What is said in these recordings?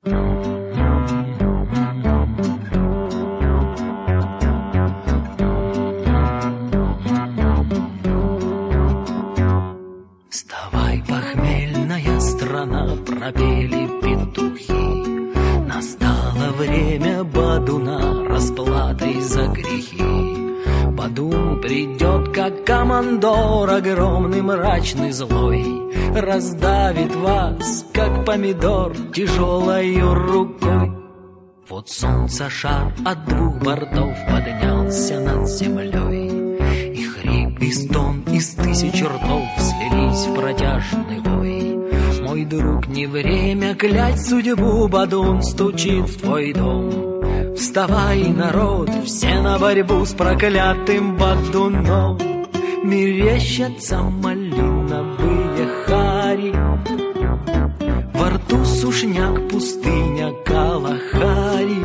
Вставай, похмельная страна, пропели петухи. Настало время Бадуна, расплатой за грехи. Бадун придет, как командор, огромный, мрачный, злой, раздавит вас, как помидор, тяжелою рукой. Вот солнце шар от двух бортов поднялся над землей, и хрип, и стон из тысяч ртов слились в протяжный вой. Мой друг, не время клять судьбу, Бадун стучит в твой дом. Вставай, народ, все на борьбу с проклятым Бадуном. Мерещатся малиновые хари, во рту сушняк, пустыня Калахари.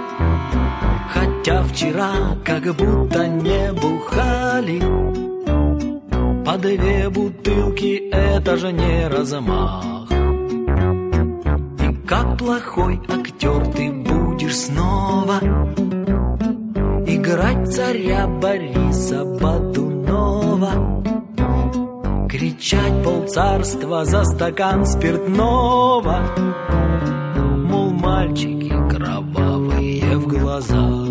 Хотя вчера как будто не бухали, по 2 бутылки это же не размах. И как плохой актер ты будешь снова играть царя Бориса Бодунова, кричать полцарства за стакан спиртного, мол, мальчики кровавые в глазах.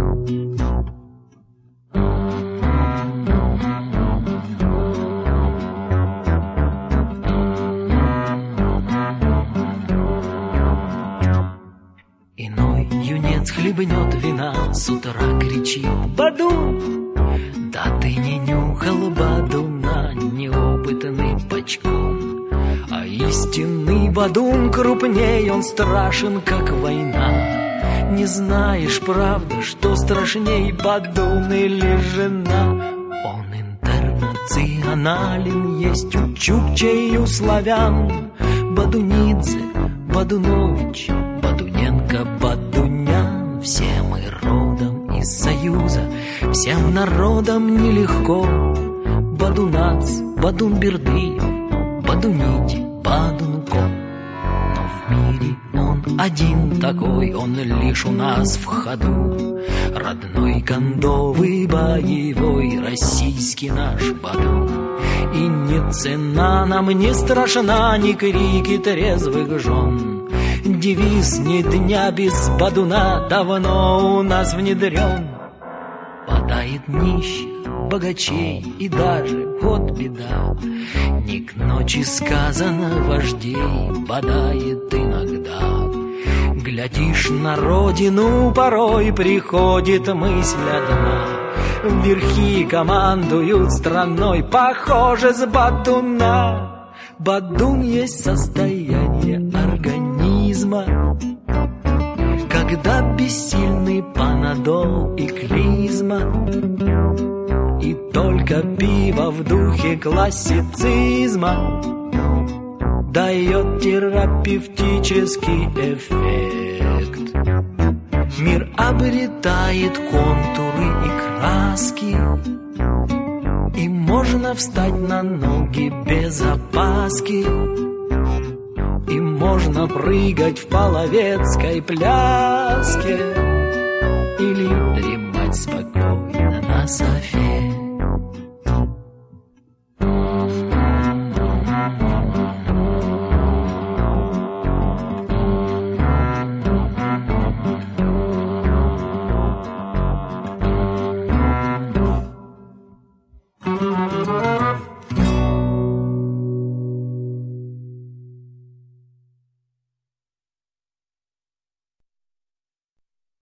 Иной юнец хлебнет вина, с утра кричит: Бадун! Да ты не нюхал Бадуна, неопытный бочком. А истинный Бадун крупней, он страшен, как война. Не знаешь, правда, что страшней, Бадун или жена? Он интернационален, есть у чукчей, у славян. Бадунидзе, Бадунович, Бадуненко, Бадунян. Все мы родом из Союза, всем народам нелегко. Бадунац, Бадун-Бердыев, Бадунити, Бадунко. Но в мире он один такой, он лишь у нас в ходу. Родной, кондовый, боевой, российский наш Бадун. И ни цена нам не страшна, ни крики трезвых жен. Девиз «Ни дня без Бадуна» давно у нас внедрен. Хватает нищих, богачей и даже, вот беда, не к ночи сказано, вождей бодает иногда. Глядишь на родину, порой приходит мысль одна: верхи командуют страной, похоже, с Бадуна. Бадун есть состояние организма, когда бессильный панадол и клизма. И только пиво в духе классицизма дает терапевтический эффект. Мир обретает контуры и краски, и можно встать на ноги без опаски, и можно прыгать в половецкой пляске или дремать спокойно на софе.